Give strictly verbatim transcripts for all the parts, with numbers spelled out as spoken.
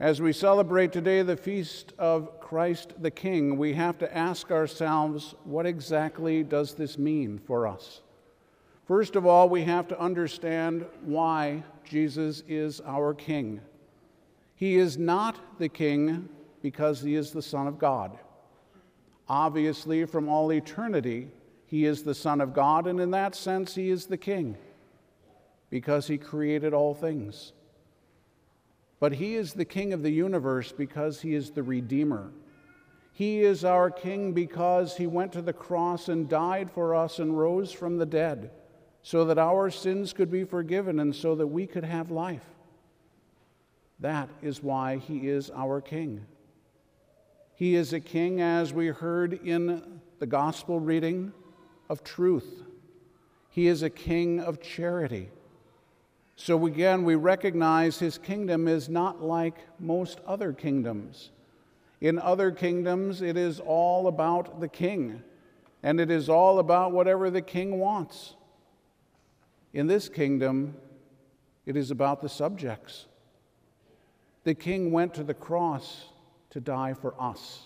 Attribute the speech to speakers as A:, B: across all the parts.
A: As we celebrate today the feast of Christ the King, we have to ask ourselves, what exactly does this mean for us? First of all, we have to understand why Jesus is our King. He is not the King because he is the Son of God. Obviously, from all eternity, he is the Son of God, and in that sense, he is the King because he created all things. But he is the King of the universe because he is the Redeemer. He is our King because he went to the cross and died for us and rose from the dead so that our sins could be forgiven and so that we could have life. That is why he is our King. He is a King, as we heard in the gospel reading, of truth. He is a King of charity. So again, we recognize his kingdom is not like most other kingdoms. In other kingdoms, it is all about the king, and it is all about whatever the king wants. In this kingdom, it is about the subjects. The king went to the cross to die for us.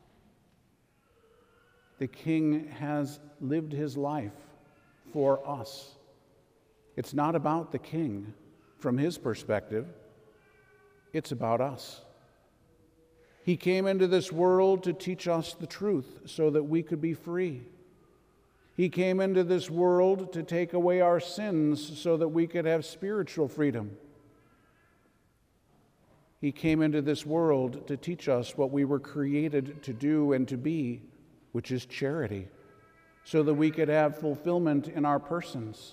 A: The king has lived his life for us. It's not about the king from his perspective. It's about us. He came into this world to teach us the truth so that we could be free. He came into this world to take away our sins so that we could have spiritual freedom. He came into this world to teach us what we were created to do and to be, which is charity, so that we could have fulfillment in our persons.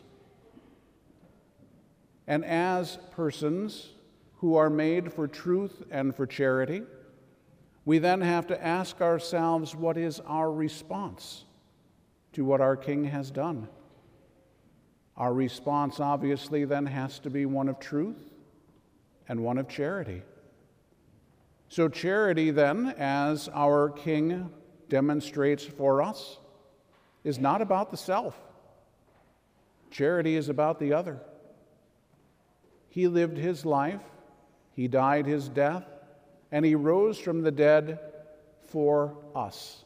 A: And as persons who are made for truth and for charity, we then have to ask ourselves, what is our response to what our King has done? Our response obviously then has to be one of truth and one of charity. So charity then, as our King demonstrates for us, is not about the self. Charity is about the other. He lived his life, he died his death, and he rose from the dead for us.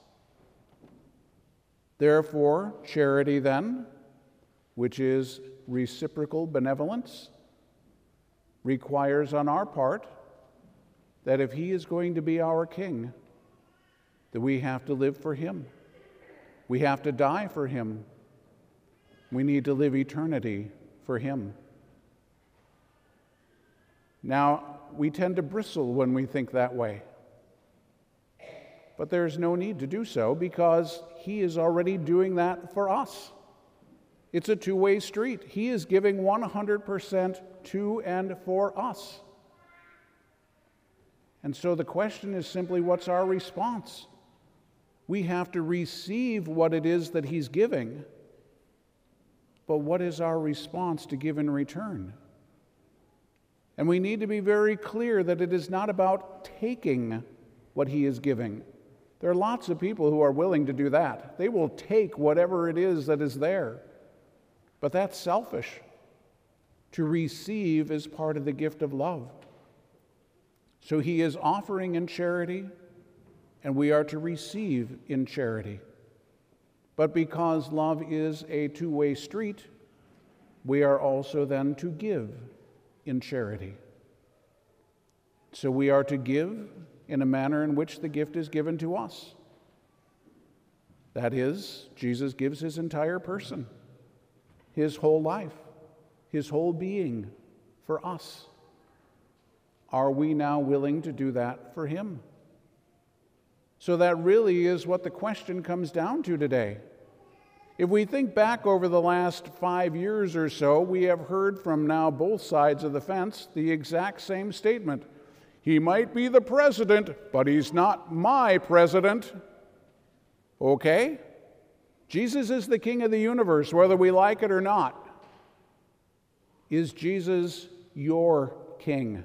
A: Therefore, charity then, which is reciprocal benevolence, requires on our part that if he is going to be our king, that we have to live for him. We have to die for him. We need to live eternity for him. Now, we tend to bristle when we think that way. But there's no need to do so because he is already doing that for us. It's a two-way street. He is giving one hundred percent to and for us. And so the question is simply, what's our response? We have to receive what it is that he's giving, but what is our response to give in return? And we need to be very clear that it is not about taking what he is giving. There are lots of people who are willing to do that. They will take whatever it is that is there. But that's selfish. To receive is part of the gift of love. So he is offering in charity, and we are to receive in charity. But because love is a two-way street, we are also then to give in charity. So we are to give in a manner in which the gift is given to us. That is, Jesus gives his entire person, his whole life, his whole being for us. Are we now willing to do that for him? So that really is what the question comes down to today. If we think back over the last five years or so, we have heard from now both sides of the fence the exact same statement. He might be the president, but he's not my president. Okay? Jesus is the King of the universe, whether we like it or not. Is Jesus your King?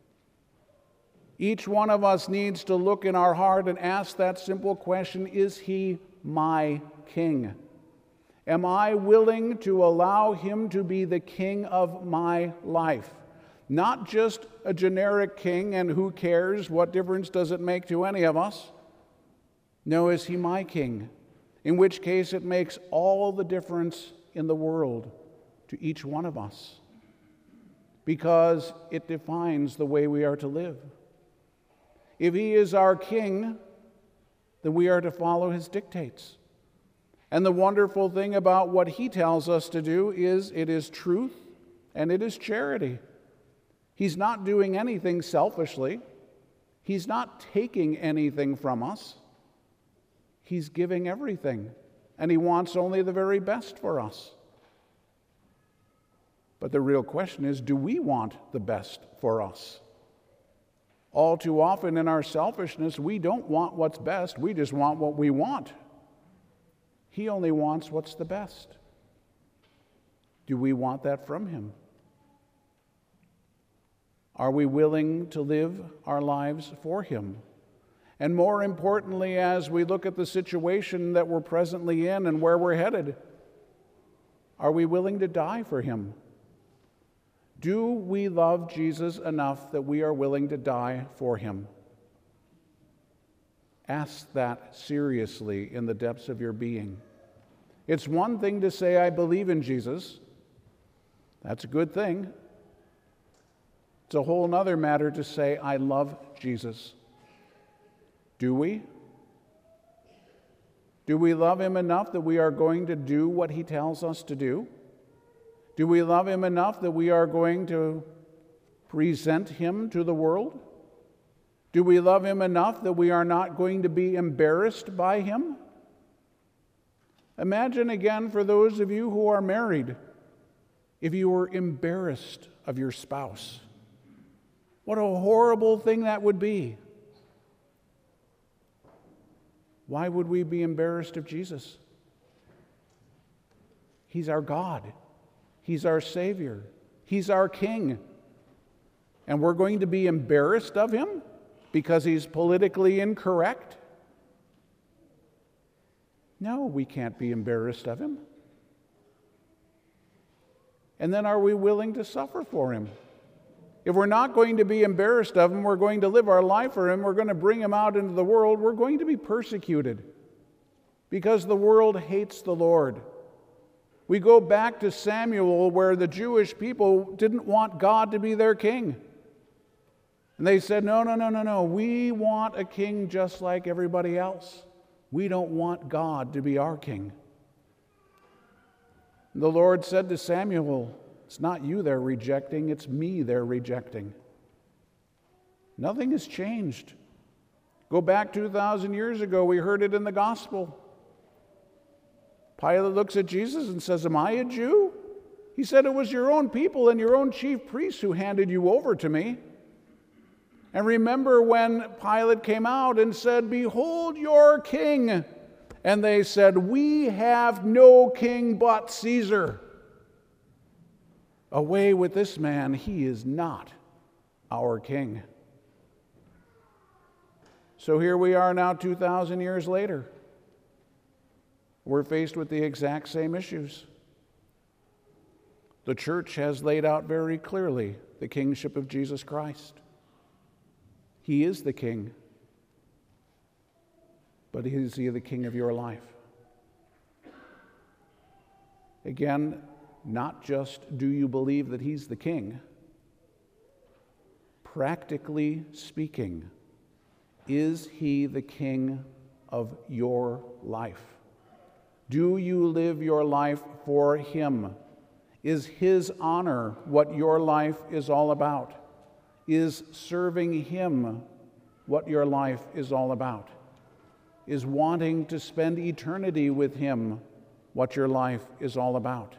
A: Each one of us needs to look in our heart and ask that simple question, is he my King? Am I willing to allow him to be the king of my life? Not just a generic king and who cares, what difference does it make to any of us? No, is he my king? In which case it makes all the difference in the world to each one of us, because it defines the way we are to live. If he is our king, then we are to follow his dictates. And the wonderful thing about what he tells us to do is it is truth and it is charity. He's not doing anything selfishly. He's not taking anything from us. He's giving everything, and he wants only the very best for us. But the real question is, do we want the best for us? All too often in our selfishness, we don't want what's best. We just want what we want. He only wants what's the best. Do we want that from him? Are we willing to live our lives for him? And more importantly, as we look at the situation that we're presently in and where we're headed, are we willing to die for him? Do we love Jesus enough that we are willing to die for him? Ask that seriously in the depths of your being. It's one thing to say, I believe in Jesus. That's a good thing. It's a whole other matter to say, I love Jesus. Do we? Do we love him enough that we are going to do what he tells us to do? Do we love him enough that we are going to present him to the world? Do we love him enough that we are not going to be embarrassed by him? Imagine again, for those of you who are married, if you were embarrassed of your spouse. What a horrible thing that would be. Why would we be embarrassed of Jesus? He's our God. He's our Savior. He's our King. And we're going to be embarrassed of him because he's politically incorrect? No, we can't be embarrassed of him. And then are we willing to suffer for him? If we're not going to be embarrassed of him, we're going to live our life for him, we're going to bring him out into the world, we're going to be persecuted because the world hates the Lord. We go back to Samuel, where the Jewish people didn't want God to be their king. And they said, no, no, no, no, no. We want a king just like everybody else. We don't want God to be our king. The Lord said to Samuel, it's not you they're rejecting, it's me they're rejecting. Nothing has changed. Go back two thousand years ago, we heard it in the gospel. Pilate looks at Jesus and says, am I a Jew? He said, it was your own people and your own chief priests who handed you over to me. And remember when Pilate came out and said, behold your king. And they said, we have no king but Caesar. Away with this man, he is not our king. So here we are now two thousand years later. We're faced with the exact same issues. The church has laid out very clearly the kingship of Jesus Christ. He is the king. But is he the king of your life? Again, not just do you believe that he's the king. Practically speaking, is he the king of your life? Do you live your life for him? Is his honor what your life is all about? Is serving him what your life is all about? Is wanting to spend eternity with him what your life is all about?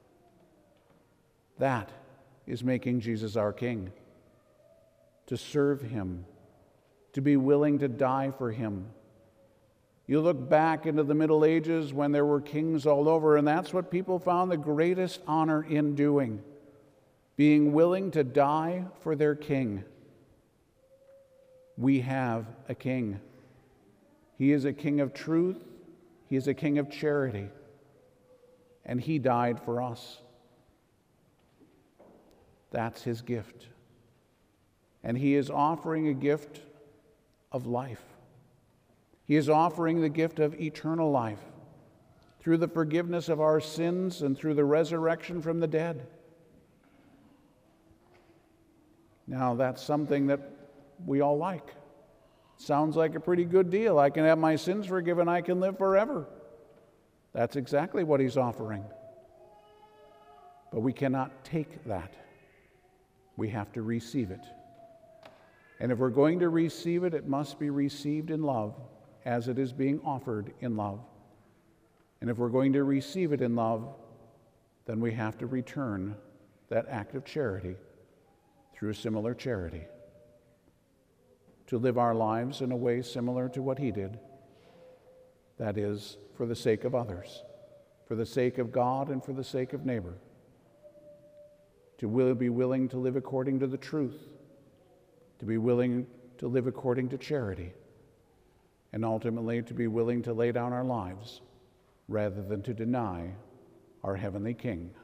A: That is making Jesus our King. To serve him, to be willing to die for him. You look back into the Middle Ages when there were kings all over, and that's what people found the greatest honor in doing, being willing to die for their king. We have a king. He is a king of truth. He is a king of charity. And he died for us. That's his gift And he is offering a gift of life. He is offering the gift of eternal life through the forgiveness of our sins and through the resurrection from the dead. Now, that's something that we all like. Sounds like a pretty good deal. I can have my sins forgiven. I can live forever. That's exactly what he's offering. But we cannot take that. We have to receive it. And if we're going to receive it, it must be received in love, as it is being offered in love. And if we're going to receive it in love, then we have to return that act of charity through similar charity, to live our lives in a way similar to what he did. That is, for the sake of others, for the sake of God and for the sake of neighbor. To will be willing to live according to the truth, to be willing to live according to charity, and ultimately to be willing to lay down our lives rather than to deny our heavenly King.